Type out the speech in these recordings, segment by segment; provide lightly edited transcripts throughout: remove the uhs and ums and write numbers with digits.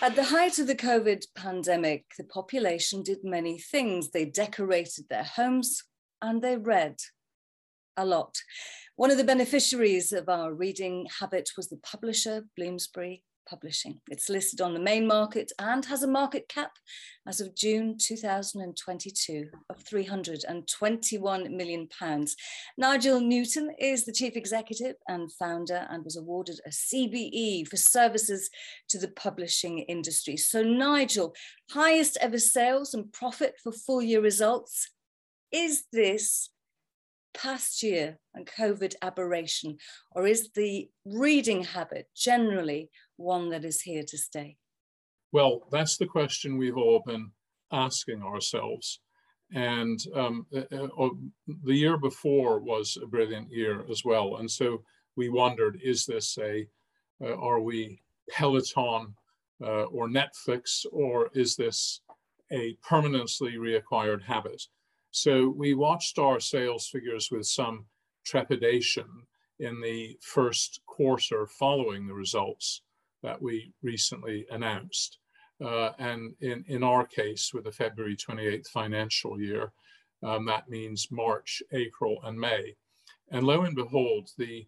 At the height of the COVID pandemic, the population did many things. They decorated their homes and they read a lot. One of the beneficiaries of our reading habit was the publisher, Bloomsbury Publishing. It's listed on the main market and has a market cap as of June 2022 of £321 million. Nigel Newton is the chief executive and founder and was awarded a CBE for services to the publishing industry. So Nigel, highest ever sales and profit for full year results. Is this past year and COVID aberration, or is the reading habit generally one that is here to stay? Well, that's the question we've all been asking ourselves. And the year before was a brilliant year as well. And so we wondered, is this are we Peloton or Netflix, or is this a permanently reacquired habit? So we watched our sales figures with some trepidation in the first quarter following the results that we recently announced. And in our case, with the February 28th financial year, that means March, April, and May. And lo and behold, the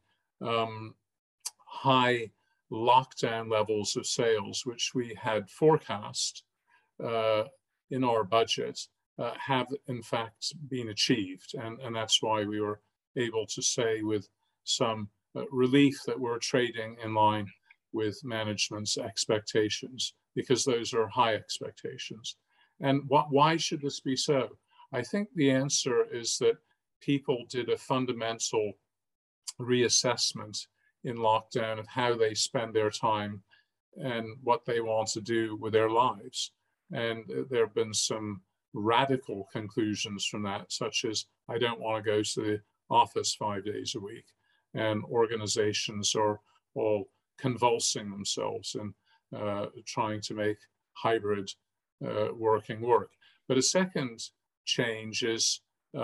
high lockdown levels of sales, which we had forecast in our budget, have in fact been achieved. And that's why we were able to say with some relief that we're trading in line with management's expectations, because those are high expectations. And why should this be so? I think the answer is that people did a fundamental reassessment in lockdown of how they spend their time and what they want to do with their lives. And there have been some radical conclusions from that, such as, I don't want to go to the office 5 days a week. And organizations are all convulsing themselves and trying to make hybrid working work. But a second change is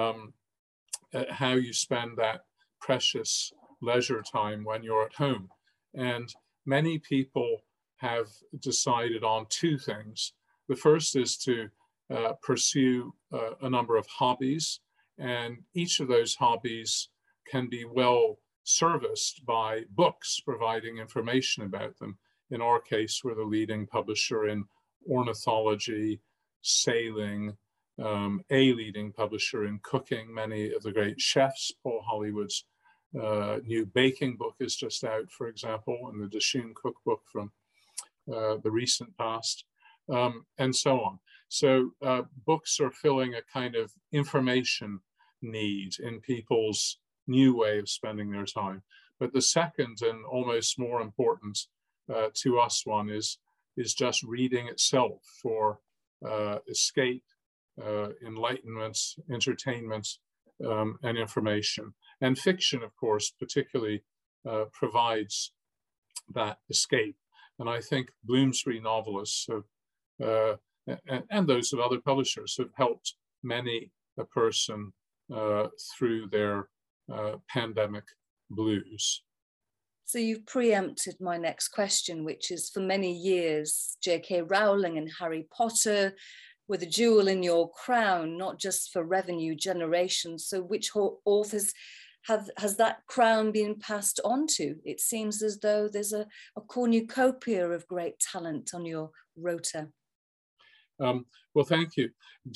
how you spend that precious leisure time when you're at home. And many people have decided on two things. The first is to pursue a number of hobbies, and each of those hobbies can be well serviced by books providing information about them. In our case, we're the leading publisher in ornithology, sailing, a leading publisher in cooking. Many of the great chefs, Paul Hollywood's new baking book is just out, for example, and the Dishoom cookbook from the recent past, and so on. So books are filling a kind of information need in people's new way of spending their time. But the second and almost more important to us one is just reading itself for escape, enlightenment, entertainment, and information. And fiction, of course, particularly provides that escape. And I think Bloomsbury novelists have, and those of other publishers have helped many a person through their pandemic blues. So you've preempted my next question, which is, for many years, J.K. Rowling and Harry Potter were the jewel in your crown, not just for revenue generation. So which authors has that crown been passed on to? It seems as though there's a cornucopia of great talent on your rota. Well, thank you.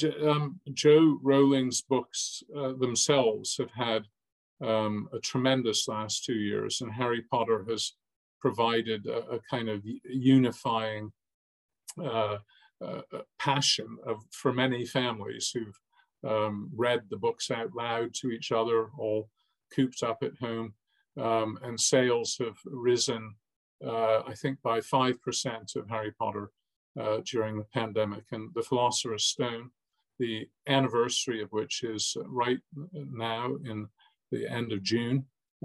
Jo Rowling's books themselves have had a tremendous last 2 years, and Harry Potter has provided a kind of unifying passion for many families who've read the books out loud to each other, all cooped up at home, and sales have risen, I think, by 5% of Harry Potter during the pandemic. And The Philosopher's Stone, the anniversary of which is right now in the end of June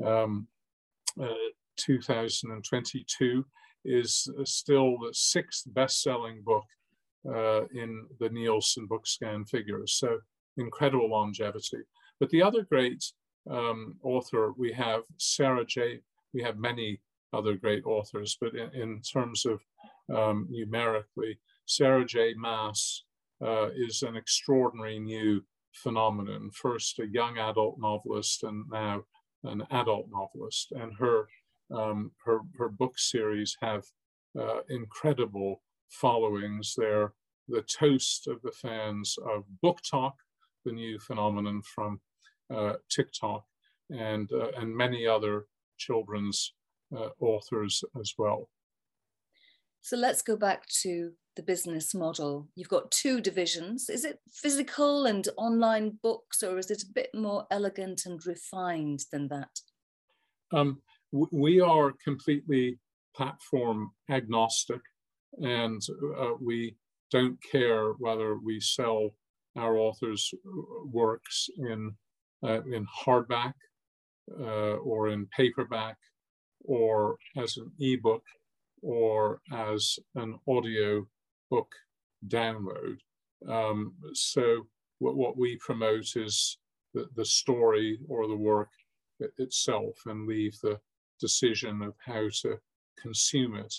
2022, is still the 6th best-selling book in the Nielsen BookScan figures. So incredible longevity. But the other great author we have, Sarah J. We have many other great authors, but in terms of numerically. Sarah J. Maas is an extraordinary new phenomenon. First a young adult novelist and now an adult novelist. And her book series have incredible followings. They're the toast of the fans of Book Talk, the new phenomenon from TikTok, and many other children's authors as well. So let's go back to the business model. You've got two divisions. Is it physical and online books, or is it a bit more elegant and refined than that? We are completely platform agnostic, and we don't care whether we sell our authors' works in hardback or in paperback or as an ebook or as an audio book download. So what we promote is the story or the work itself, and leave the decision of how to consume it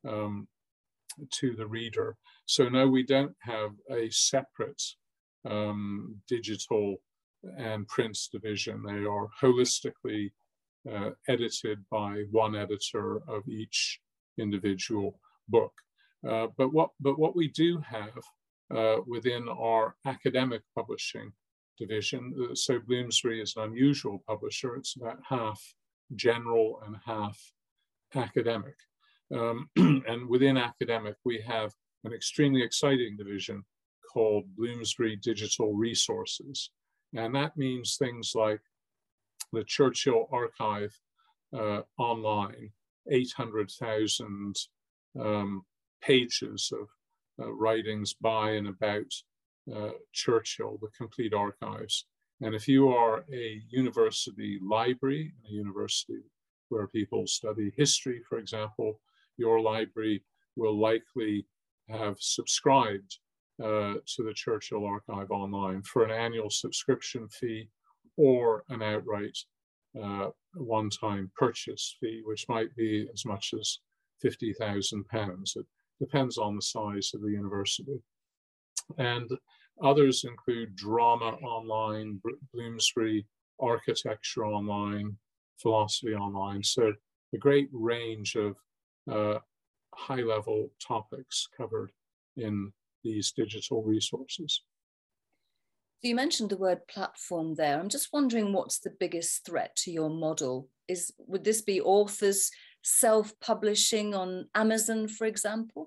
to the reader. So no, we don't have a separate digital and print division. They are holistically edited by one editor of each individual book. But what we do have within our academic publishing division, so Bloomsbury is an unusual publisher. It's about half general and half academic. And within academic, we have an extremely exciting division called Bloomsbury Digital Resources. And that means things like the Churchill Archive online, 800,000 pages of writings by and about Churchill, the complete archives. And if you are a university library, a university where people study history, for example, your library will likely have subscribed to the Churchill Archive online for an annual subscription fee or an outright one-time purchase fee, which might be as much as £50,000. It depends on the size of the university. And others include drama online, Bloomsbury architecture online, philosophy online. So a great range of high-level topics covered in these digital resources. So you mentioned the word platform there. I'm just wondering what's the biggest threat to your model? Would this be authors self-publishing on Amazon, for example?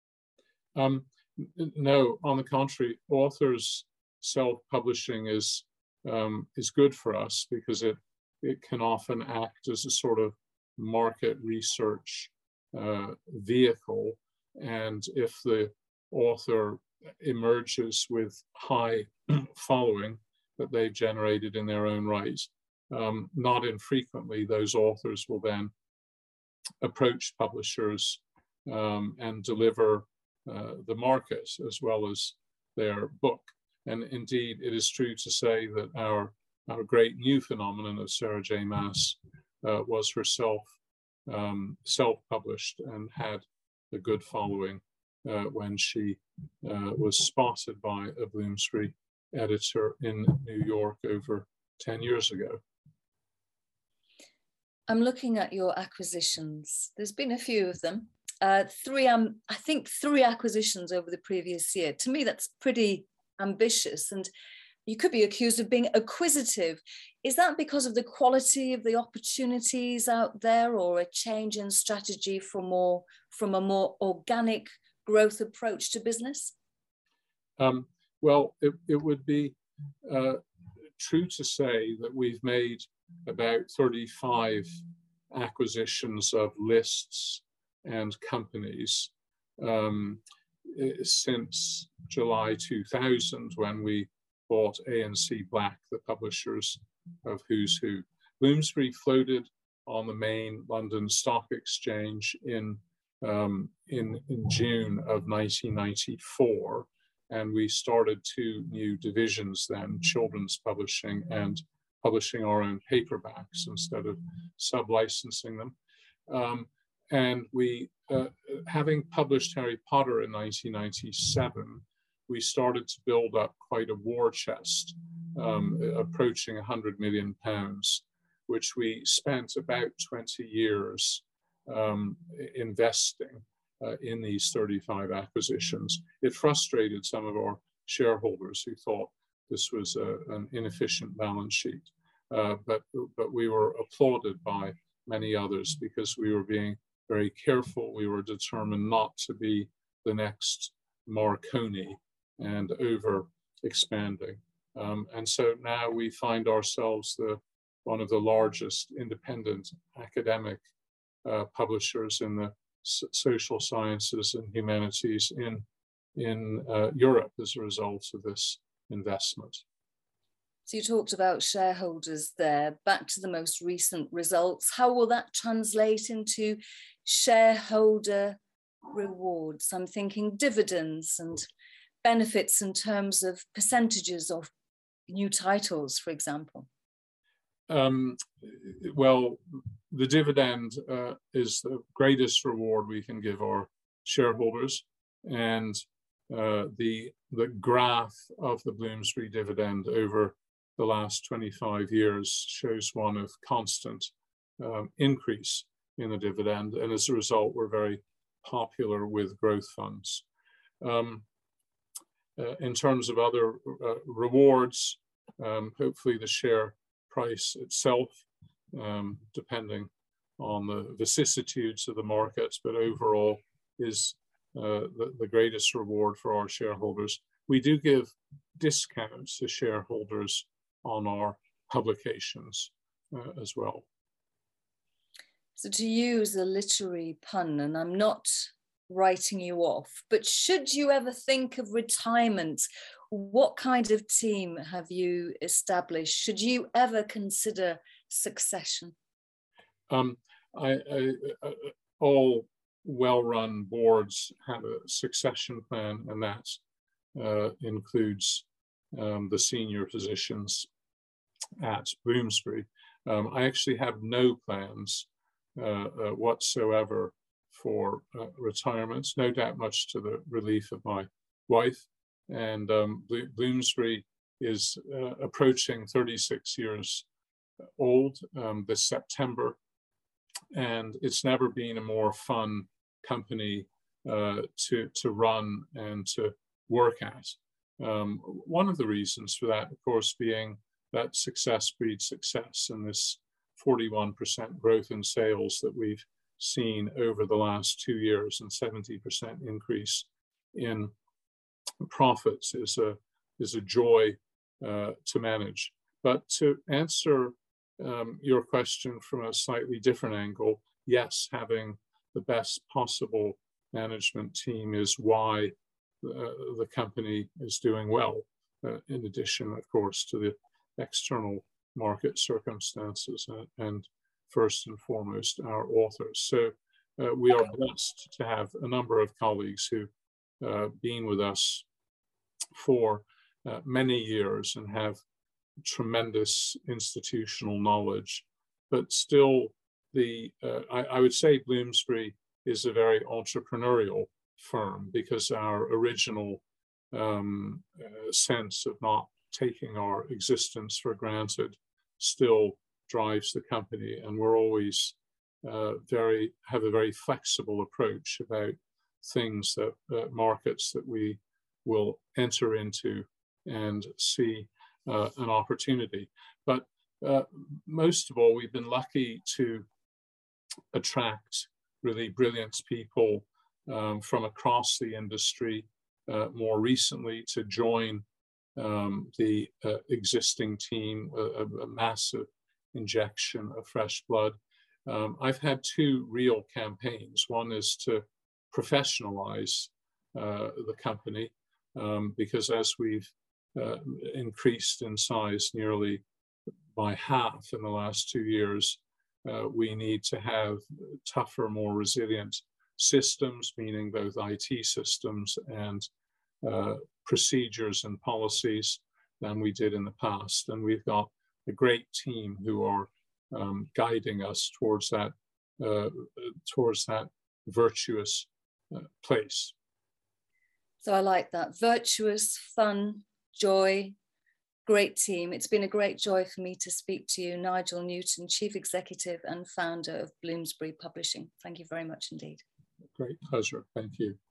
No, on the contrary, authors self-publishing is good for us because it can often act as a sort of market research vehicle. And if the author emerges with high following that they've generated in their own right, not infrequently those authors will then approach publishers and deliver the market as well as their book. And indeed, it is true to say that our great new phenomenon of Sarah J. Maas was herself self-published and had a good following when she was spotted by a Bloomsbury editor in New York over 10 years ago. I'm looking at your acquisitions. There's been a few of them. I think three acquisitions over the previous year. To me, that's pretty ambitious, and you could be accused of being acquisitive. Is that because of the quality of the opportunities out there, or a change in strategy from a more organic growth approach to business? Well, it would be true to say that we've made about 35 acquisitions of lists and companies since July 2000, when we bought A&C Black, the publishers of Who's Who. Bloomsbury floated on the main London Stock Exchange in June of 1994, and we started two new divisions then, children's publishing and publishing our own paperbacks instead of sub-licensing them. And we having published Harry Potter in 1997, we started to build up quite a war chest, approaching £100 million, which we spent about 20 years investing in these 35 acquisitions. It frustrated some of our shareholders who thought this was an inefficient balance sheet, but we were applauded by many others because we were being very careful. We were determined not to be the next Marconi and over expanding. And so now we find ourselves one of the largest independent academic publishers in the social sciences and humanities in Europe as a result of this investment. So you talked about shareholders there. Back to the most recent results. How will that translate into shareholder rewards? I'm thinking dividends and benefits in terms of percentages of new titles, for example. Well, the dividend is the greatest reward we can give our shareholders, and the graph of the Bloomsbury dividend over the last 25 years shows one of constant increase in the dividend, and as a result, we're very popular with growth funds. In terms of other rewards, hopefully the share price itself, depending on the vicissitudes of the markets, but overall is the greatest reward for our shareholders. We do give discounts to shareholders on our publications as well. So to use a literary pun, and I'm not writing you off, but should you ever think of retirement, what kind of team have you established? Should you ever consider succession? All well-run boards have a succession plan, and that includes the senior positions at Bloomsbury. I actually have no plans whatsoever for retirement, no doubt much to the relief of my wife. And Bloomsbury is approaching 36 years old this September, and it's never been a more fun company to run and to work at. One of the reasons for that, of course, being that success breeds success, and this 41% growth in sales that we've seen over the last 2 years and 70% increase in profits is a joy to manage. But to answer your question from a slightly different angle, yes, having the best possible management team is why the company is doing well, in addition, of course, to the external market circumstances and first and foremost our authors. So we are blessed to have a number of colleagues who've been with us for many years and have tremendous institutional knowledge, but still I would say Bloomsbury is a very entrepreneurial firm, because our original sense of not taking our existence for granted still drives the company, and we're always have a very flexible approach about things that markets that we will enter into and see an opportunity. But most of all, we've been lucky to attract really brilliant people from across the industry more recently to join the existing team, a massive injection of fresh blood. I've had two real campaigns. One is to professionalize the company, because as we've increased in size nearly by half in the last 2 years, we need to have tougher, more resilient systems, meaning both IT systems and procedures and policies than we did in the past. And we've got a great team who are guiding us towards that virtuous place. So I like that. Virtuous, fun, joy, great team. It's been a great joy for me to speak to you, Nigel Newton, Chief Executive and Founder of Bloomsbury Publishing. Thank you very much indeed. Great pleasure. Thank you.